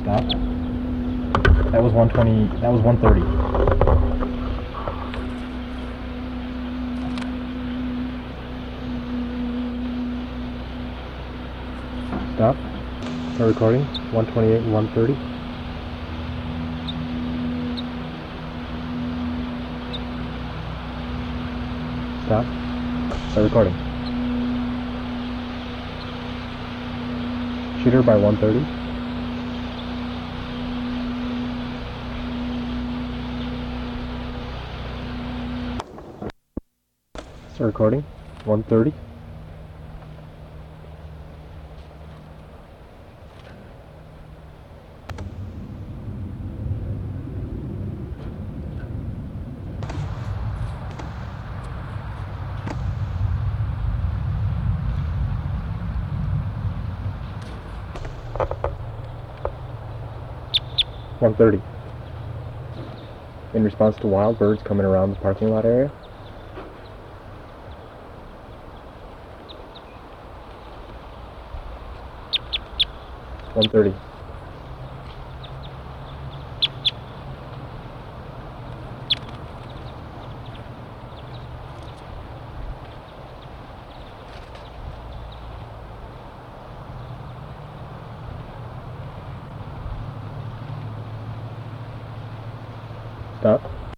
Stop. That was 120. That was 130. Stop. Start recording. 128 and 130. Stop. Start recording. Shoot her by 130. Start recording. 130. $130. In response to wild birds coming around the parking lot area. $130.